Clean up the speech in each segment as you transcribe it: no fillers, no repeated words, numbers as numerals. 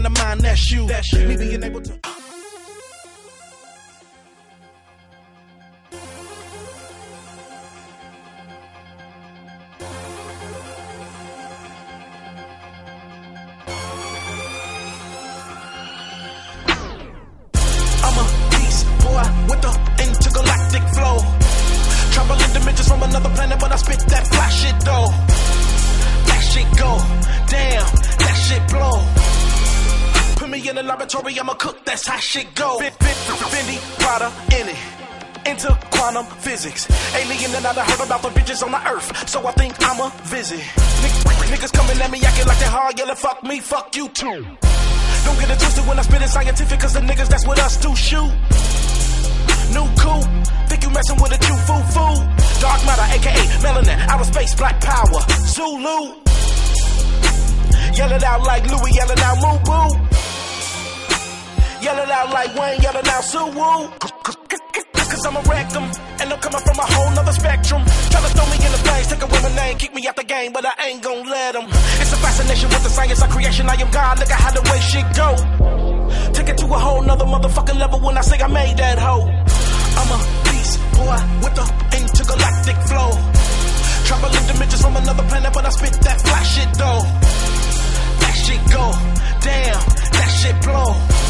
in the mind, that's you. Me being able to. I'm a beast boy with the intergalactic flow. Traveling dimensions from another planet, but I spit that fly shit though. That shit go, damn, that shit blow. Put me in the laboratory, I'ma cook, that's how shit go. Fendi, Prada, in it. Into quantum physics. Alien and I done heard about the bitches on the earth, so I think I'ma visit. Niggas coming at me acting like they hard, yelling fuck me, fuck you too. Don't get it twisted when I spit it scientific, cause the niggas that's with us to shoot. New cool, think you messing with a true foo-foo. Dark matter, aka melanin, outer space, black power, Zulu. Yell it out like Louis, yell it out Moo Boo. Yell it out like Wayne, yell it out Suwoo. Cause I'ma wreck them, and I'm coming from a whole nother spectrum. Tryna throw me in the face, take away my name, kick me out the game, but I ain't gon' let them. It's a fascination with the science of creation, I am God, look at how the way shit go. Take it to a whole nother motherfucking level when I say I made that hoe. I'm a beast boy with the intergalactic flow. Traveling dimensions from another planet, but I spit that fly shit though. That shit go, damn, that shit blow.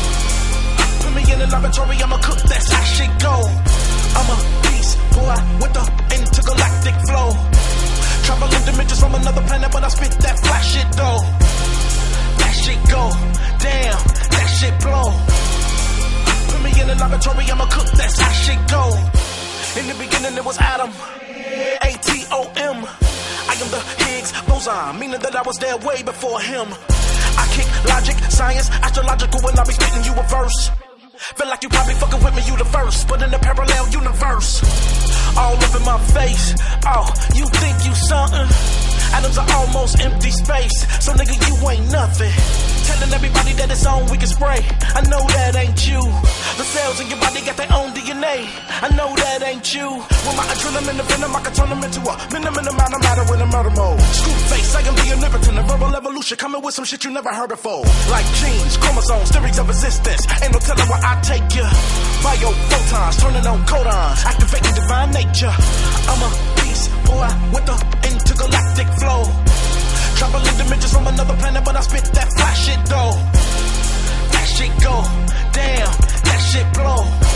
Put me in the laboratory, I'ma cook, that's how shit go. I'm a beast boy with the intergalactic flow. Traveling dimensions from another planet, but I spit that fly shit though. That shit go, damn, that shit blow. Put me in the laboratory, I'ma cook, that's how shit go. In the beginning it was Adam, A-T-O-M. I am the Higgs boson, meaning that I was there way before him. I kick logic, science, astrological when I be spitting you a verse. Feel like you probably fucking with me, you the first, but in the parallel universe. All up in my face, oh, you think you something? Atoms are almost empty space, so nigga you ain't nothing. Telling everybody that it's on, we can spray. I know that ain't you. The cells in your body got their own DNA. I know that ain't you. With my adrenaline and venom, I can turn them into a minimum amount of matter in a murder mode. Screw face, I am the omnipotent, a verbal evolution coming with some shit you never heard before. Like genes, chromosomes, theories of resistance. Ain't no telling where I take you. Bio photons, turning on codons, activating divine nature. I'm a beast boy with the intergalactic flow. Traveling dimensions from another planet, but I spit that fly shit though. That shit go, damn, that shit blow.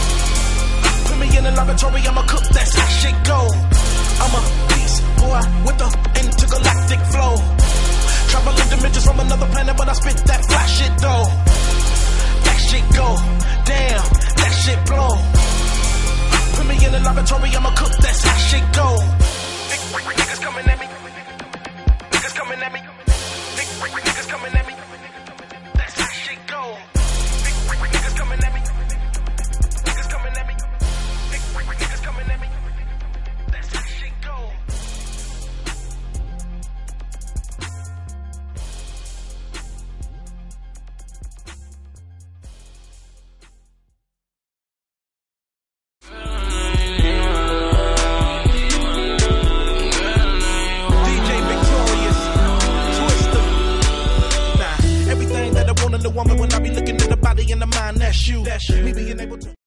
Put me in the laboratory, I'ma cook, that's how shit go. I'm a beast boy with the intergalactic flow. Traveling dimensions from another planet, but I spit that fly shit though. That shit go, damn, that shit blow. Put me in the laboratory, I'ma cook, that's how shit go. Niggas coming at me. Niggas coming at me. Niggas coming at me. That's how shit go. Niggas coming at me. Niggas coming at me. Niggas coming at me. That's how shit go. Woman, when I be looking at the body and the mind, that's you. Me being able to